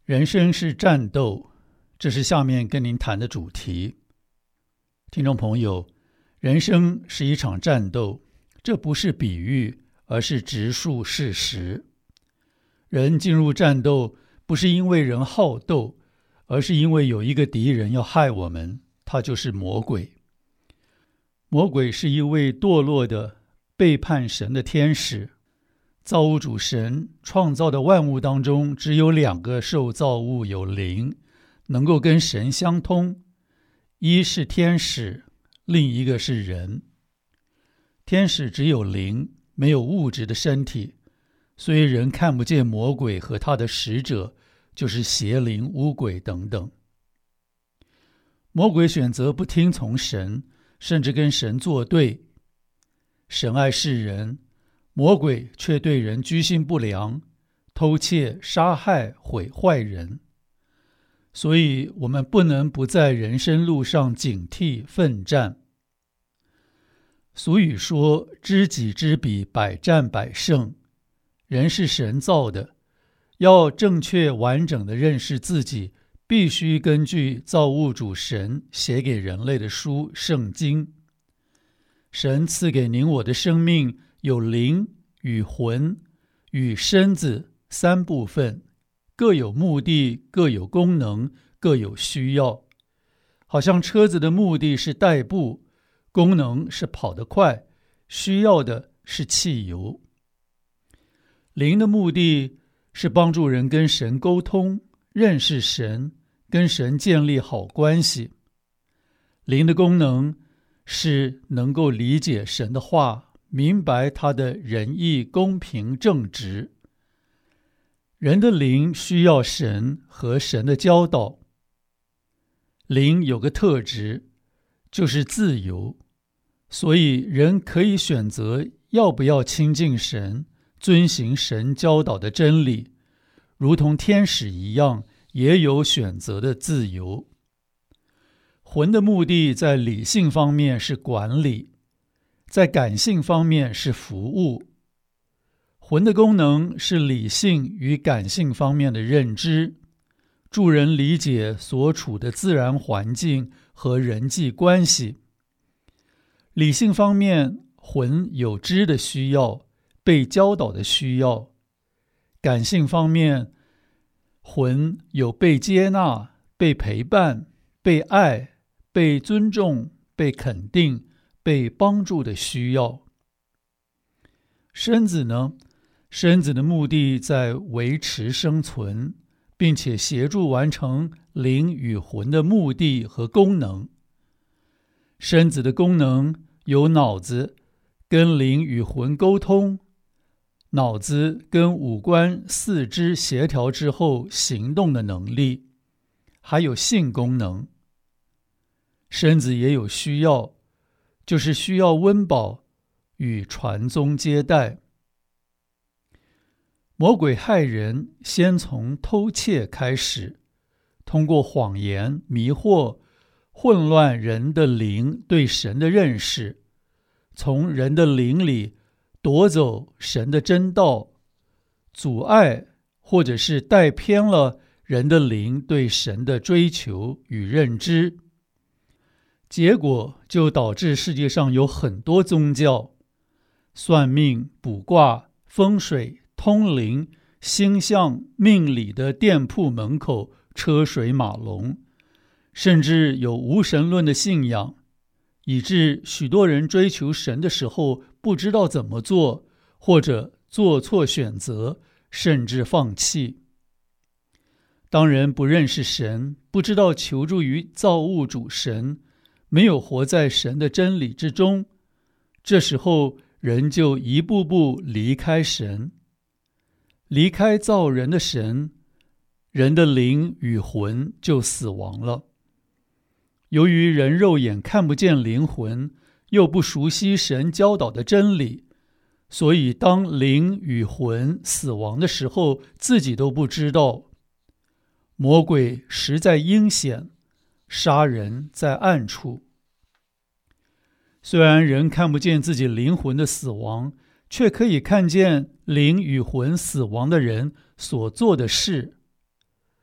人生是战斗，这是下面跟您谈的主题。听众朋友，人生是一场战斗，这不是比喻，而是直述事实。人进入战斗，不是因为人好斗，而是因为有一个敌人要害我们，他就是魔鬼。魔鬼是一位堕落的背叛神的天使。造物主神创造的万物当中，只有两个受造物有灵，能够跟神相通，一是天使，另一个是人。天使只有灵，没有物质的身体，所以人看不见魔鬼和他的使者，就是邪灵、污鬼等等。魔鬼选择不听从神，甚至跟神作对。神爱世人，魔鬼却对人居心不良，偷窃、杀害、毁坏人。所以我们不能不在人生路上警惕奋战。俗语说，知己知彼，百战百胜。人是神造的，要正确完整的认识自己，必须根据造物主神写给人类的书《圣经》。神赐给您我的生命有灵与魂与身子三部分，各有目的，各有功能，各有需要。好像车子的目的是代步，功能是跑得快，需要的是汽油。灵的目的是帮助人跟神沟通，认识神，跟神建立好关系。灵的功能是能够理解神的话，明白他的仁义、公平、正直。人的灵需要神和神的教导。灵有个特质，就是自由，所以人可以选择要不要亲近神，遵行神教导的真理，如同天使一样，也有选择的自由。魂的目的在理性方面是管理，在感性方面是服务。魂的功能是理性与感性方面的认知，助人理解所处的自然环境和人际关系。理性方面，魂有知的需要，被教导的需要；感性方面，魂有被接纳、被陪伴、被爱、被尊重、被肯定、被帮助的需要。身子呢？身子的目的在维持生存，并且协助完成灵与魂的目的和功能。身子的功能有脑子跟灵与魂沟通，脑子跟五官、四肢协调之后行动的能力，还有性功能。身子也有需要，就是需要温饱与传宗接代。魔鬼害人，先从偷窃开始，通过谎言迷惑、混乱人的灵对神的认识，从人的灵里夺走神的真道，阻碍或者是带偏了人的灵对神的追求与认知。结果就导致世界上有很多宗教，算命、卜卦、风水、通灵、星象、命理的店铺门口车水马龙，甚至有无神论的信仰，以致许多人追求神的时候不知道怎么做，或者做错选择，甚至放弃。当人不认识神，不知道求助于造物主神，没有活在神的真理之中，这时候人就一步步离开神，离开造人的神，人的灵与魂就死亡了。由于人肉眼看不见灵魂，又不熟悉神教导的真理，所以当灵与魂死亡的时候，自己都不知道。魔鬼实在阴险，杀人在暗处。虽然人看不见自己灵魂的死亡，却可以看见灵与魂死亡的人所做的事。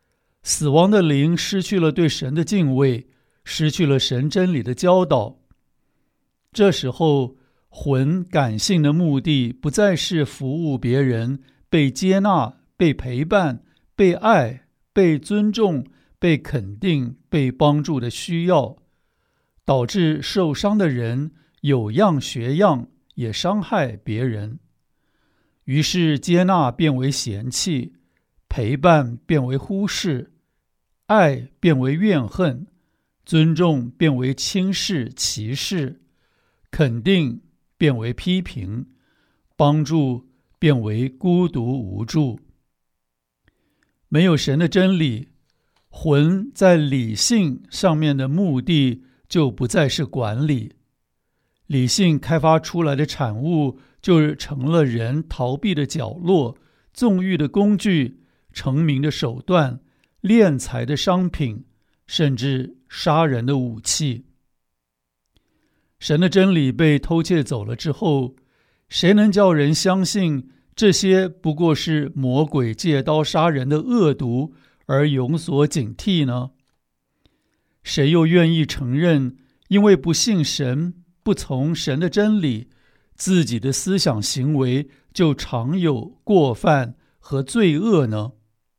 死亡的灵失去了对神的敬畏，失去了神真理的教导。这时候，魂感性的目的不再是服务别人、被接纳、被陪伴、被爱、被尊重、被肯定、被帮助的需要，导致受伤的人有样学样，也伤害别人。于是接纳变为嫌弃，陪伴变为忽视，爱变为怨恨，尊重变为轻视歧视，肯定变为批评，帮助变为孤独无助。没有神的真理，魂在理性上面的目的就不再是管理，理性开发出来的产物就成了人逃避的角落，纵欲的工具，成名的手段，敛财的商品，甚至杀人的武器。神的真理被偷窃走了之后，谁能叫人相信这些不过是魔鬼借刀杀人的恶毒而有所警惕呢？谁又愿意承认，因为不信神，不从神的真理，自己的思想行为就常有过犯和罪恶呢？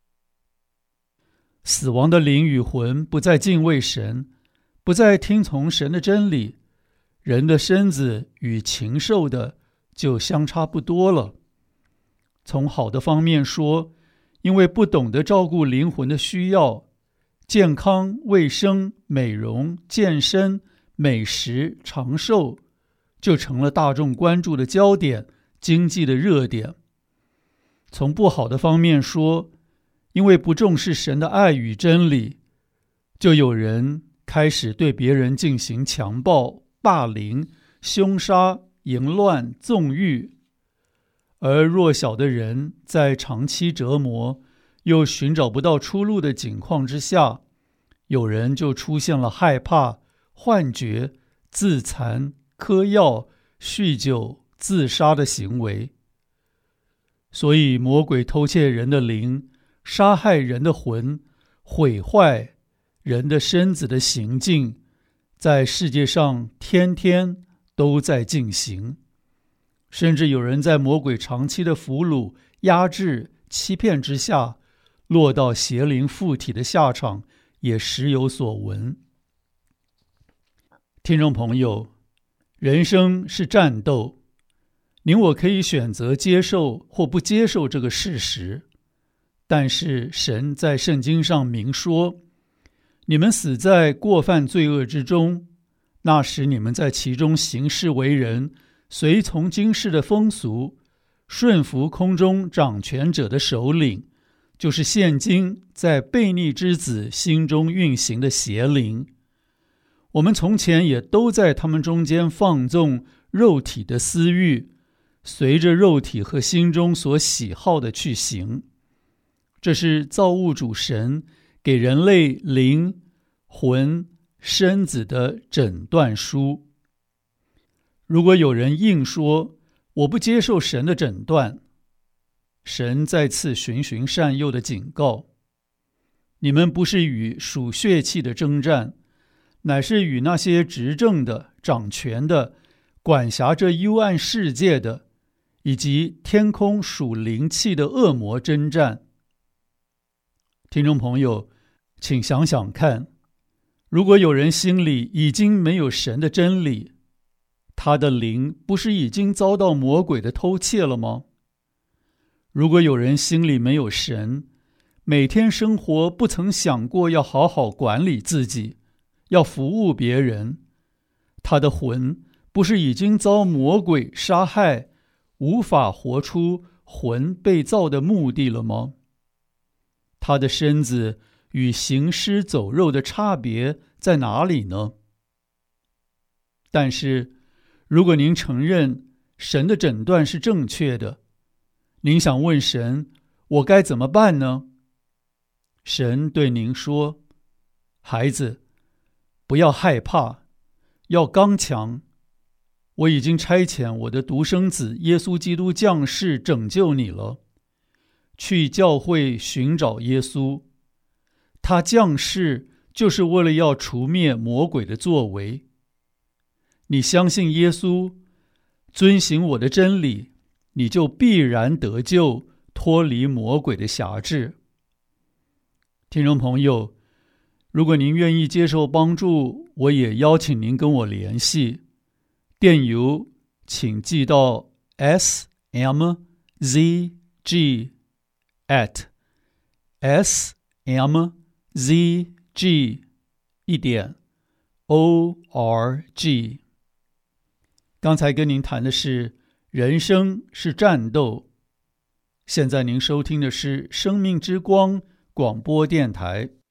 死亡的灵与魂不再敬畏神，不再听从神的真理，人的身子与禽兽的就相差不多了。从好的方面说，因为不懂得照顾灵魂的需要，健康、卫生、美容、健身、美食、长寿就成了大众关注的焦点，经济的热点。从不好的方面说，因为不重视神的爱与真理，就有人开始对别人进行强暴、霸凌、凶杀、淫乱、纵欲。而弱小的人在长期折磨又寻找不到出路的境况之下，有人就出现了害怕、幻觉、自残、嗑药、酗酒、自杀的行为。所以魔鬼偷窃人的灵，杀害人的魂，毁坏人的身子的行径，在世界上天天都在进行。甚至有人在魔鬼长期的俘虏、压制、欺骗之下，落到邪灵附体的下场，也时有所闻。听众朋友，人生是战斗，您我可以选择接受或不接受这个事实，但是神在圣经上明说，你们死在过犯罪恶之中，那时你们在其中行事为人，随从今世的风俗，顺服空中掌权者的首领，就是现今在悖逆之子心中运行的邪灵。我们从前也都在他们中间放纵肉体的私欲，随着肉体和心中所喜好的去行。这是造物主神给人类灵、魂、身子的诊断书。如果有人硬说我不接受神的诊断，神再次循循善诱的警告，你们不是与属血气的征战，乃是与那些执政的、掌权的、管辖这幽暗世界的，以及天空属灵气的恶魔征战。听众朋友，请想想看，如果有人心里已经没有神的真理，他的灵不是已经遭到魔鬼的偷窃了吗？如果有人心里没有神，每天生活不曾想过要好好管理自己，要服务别人，他的魂不是已经遭魔鬼杀害，无法活出魂被造的目的了吗？他的身子与行尸走肉的差别在哪里呢？但是如果您承认神的诊断是正确的，您想问神，我该怎么办呢？神对您说，孩子，不要害怕，要刚强。我已经差遣我的独生子耶稣基督降世拯救你了。去教会寻找耶稣， 他降世就是为了要除灭魔鬼的作为。你相信耶稣，遵行我的真理，你就必然得救，脱离魔鬼的辖制。听众朋友，如果您愿意接受帮助，我也邀请您跟我联系。电邮请寄到 smzg@smzg.org。刚才跟您谈的是人生是战斗，现在您收听的是生命之光广播电台。